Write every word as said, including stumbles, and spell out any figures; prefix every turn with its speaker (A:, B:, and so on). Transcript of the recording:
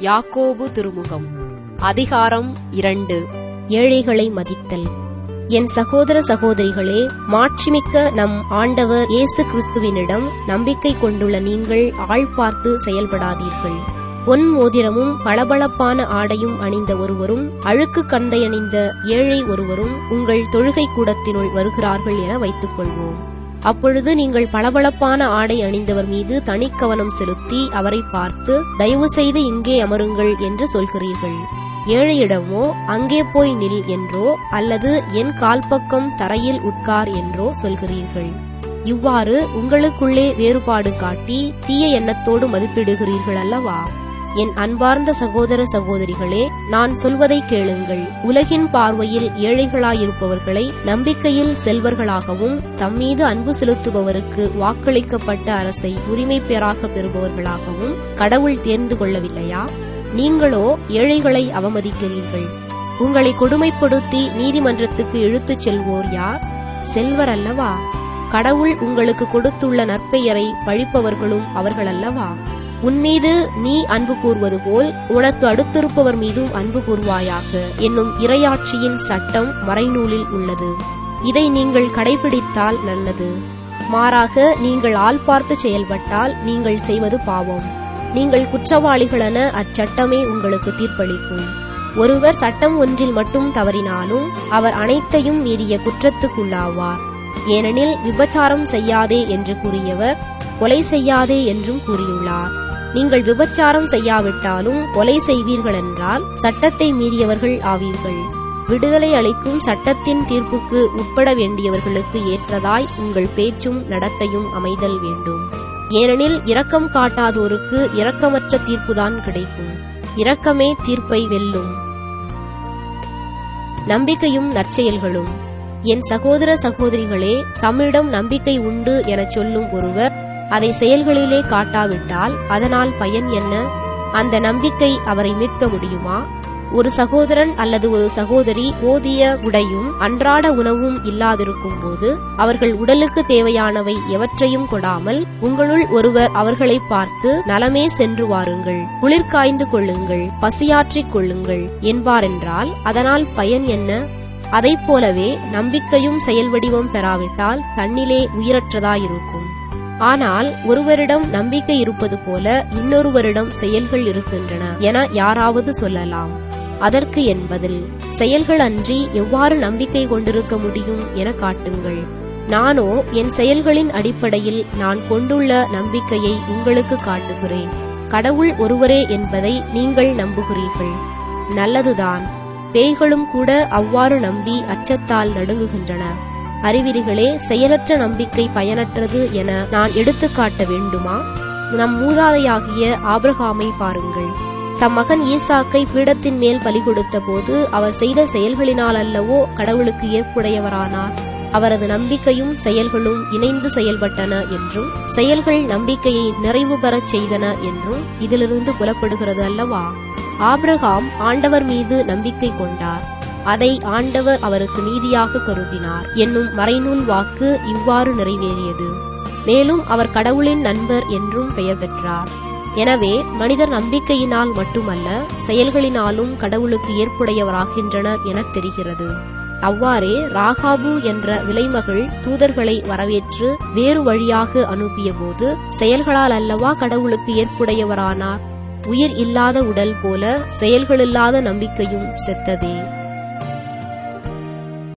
A: யாக்கோபு திருமுகம் அதிகாரம் இரண்டு. ஏழைகளை மதித்தல். என் சகோதர சகோதரிகளே, மாட்சிமிக்க நம் ஆண்டவர் இயேசு கிறிஸ்துவினிடம் நம்பிக்கை கொண்டுள்ள நீங்கள் ஆள் பார்த்து செயல்படாதீர்கள். பொன் மோதிரமும் பளபளப்பான ஆடையும் அணிந்த ஒருவரும் அழுக்கு கந்தை அணிந்த ஏழை ஒருவரும் உங்கள் தொழுகை கூடத்தினுள் வருகிறார்கள் என வைத்துக் கொள்வோம். அப்பொழுது நீங்கள் பளபளப்பான ஆடை அணிந்தவர் மீது தனிக்கவனம் செலுத்தி அவரை பார்த்து, தயவு செய்து இங்கே அமருங்கள் என்று சொல்கிறீர்கள். ஏழையிடமோ அங்கே போய் நில் என்றோ அல்லது என் கால்பக்கம் தரையில் உட்கார் என்றோ சொல்கிறீர்கள். இவ்வாறு உங்களுக்குள்ளே வேறுபாடு காட்டி தீய எண்ணத்தோடு மதிப்பிடுகிறீர்கள் அல்லவா? என் அன்பார்ந்த சகோதர சகோதரிகளே, நான் சொல்வதை கேளுங்கள். உலகின் பார்வையில் ஏழைகளாயிருப்பவர்களை நம்பிக்கையில் செல்வர்களாகவும் தம்மீது அன்பு செலுத்துபவருக்கு வாக்களிக்கப்பட்ட அரசை உரிமை பெறாக பெறுபவர்களாகவும் கடவுள் தேர்ந்து கொள்ளவில்லையா? நீங்களோ ஏழைகளை அவமதிக்கிறீர்கள். உங்களை கொடுமைப்படுத்தி நீதிமன்றத்துக்கு இழுத்துச் செல்வோர் யார்? செல்வர் அல்லவா? கடவுள் உங்களுக்கு கொடுத்துள்ள நற்பெயரை பழிப்பவர்களும் அவர்களல்லவா? உன்மீது நீ அன்பு கூர்வது போல் உனக்கு அடுத்திருப்பவர் மீதும் அன்பு கூர்வாயாக என்னும் இறையாட்சியின் சட்டம் மறைநூலில் உள்ளது. இதை நீங்கள் கடைபிடித்தால் நல்லது. மாறாக நீங்கள் ஆள் பார்த்து செயல்பட்டால் நீங்கள் செய்வது பாவம். நீங்கள் குற்றவாளிகளென அச்சட்டமே உங்களுக்கு தீர்ப்பளிக்கும். ஒருவர் சட்டம் ஒன்றில் மட்டும் தவறினாலும் அவர் அனைத்தையும் மீறிய குற்றத்துக்குள்ளாவார். ஏனெனில் விபச்சாரம் செய்யாதே என்று கூறியவர் கொலை செய்யாதே என்றும் கூறியுள்ளார். நீங்கள் விபச்சாரம் செய்யாவிட்டாலும் கொலை செய்வீர்கள் என்றால் சட்டத்தை மீறியவர்கள் ஆவீர்கள். விடுதலை அளிக்கும் சட்டத்தின் தீர்ப்புக்கு உட்பட வேண்டியவர்களுக்கு ஏற்றதாய் உங்கள் பேச்சும் நடத்தையும் அமைதல் வேண்டும். ஏனெனில் இரக்கம் காட்டாதோருக்கு இரக்கமற்ற தீர்ப்புதான் கிடைக்கும். இரக்கமே தீர்ப்பை வெல்லும். நம்பிக்கையும் நற்செயல்களும். என் சகோதர சகோதரிகளே, தம்மிடம் நம்பிக்கை உண்டு எனச் சொல்லும் ஒருவர் அதை செயல்களிலே காட்டாவிட்டால் அதனால் பயன் என்ன? அந்த நம்பிக்கை அவரை மீட்க முடியுமா? ஒரு சகோதரன் அல்லது ஒரு சகோதரி போதிய உடையும் அன்றாட உணவும் இல்லாதிருக்கும் போது அவர்கள் உடலுக்கு தேவையானவை எவற்றையும் கொடாமல் உங்களுள் ஒருவர் அவர்களை பார்த்து, நலமே சென்று வாருங்கள், குளிர் காய்ந்து கொள்ளுங்கள், பசியாற்றிக் கொள்ளுங்கள் என்பாரென்றால் அதனால் பயன் என்ன? அதைப் போலவே நம்பிக்கையும் செயல் வடிவம் பெறாவிட்டால் தன்னிலே உயிரற்றதாயிருக்கும். ஆனால் ஒருவரிடம் நம்பிக்கை இருப்பது போல இன்னொருவரிடம் செயல்கள் இருக்கின்றன என யாராவது சொல்லலாம். அதற்கு என் பதில், செயல்கள் அன்றி எவ்வாறு நம்பிக்கை கொண்டிருக்க முடியும் என காட்டுங்கள். நானோ என் செயல்களின் அடிப்படையில் நான் கொண்டுள்ள நம்பிக்கையை உங்களுக்கு காட்டுகிறேன். கடவுள் ஒருவரே என்பதை நீங்கள் நம்புகிறீர்கள். நல்லதுதான். பேய்களும் கூட அவ்வாறு நம்பி அச்சத்தால் நடுங்குகின்றன. அறிவிரிகளே, செயலற்ற நம்பிக்கை பயனற்றது என நான் எடுத்துக்காட்ட வேண்டுமா? நம் மூதாதையாகிய ஆபிரகாமை பாருங்கள். தம் மகன் ஈசாக்கை பீடத்தின் மேல் பலி கொடுத்த போது அவர் செய்த செயல்களினால் அல்லவோ கடவுளுக்கு ஏற்புடையவரானார். அவரது நம்பிக்கையும் செயல்களும் இணைந்து செயல்பட்டன என்றும் செயல்கள் நம்பிக்கையை நிறைவு பெறச் செய்தன என்றும் இதிலிருந்து புலப்படுகிறது அல்லவா? ஆபிரகாம் ஆண்டவர் மீது நம்பிக்கை கொண்டார். அதை ஆண்டவர் அவருக்கு நீதியாக கருதினார் என்னும் மறைநூல் வாக்கு இவ்வாறு நிறைவேறியது. மேலும் அவர் கடவுளின் நண்பர் என்றும் பெயர் பெற்றார். எனவே மனிதர் நம்பிக்கையினால் மட்டுமல்ல செயல்களினாலும் கடவுளுக்கு ஏற்புடையவராகின்றனர் என தெரிகிறது. அவ்வாறே ராகாபு என்ற விலைமகள் தூதர்களை வரவேற்று வேறு வழியாக அனுப்பிய போது செயல்களால் அல்லவா கடவுளுக்கு ஏற்புடையவரானார். உயிர் இல்லாத உடல் போல செயல்களில்லாத நம்பிக்கையும் செத்ததே.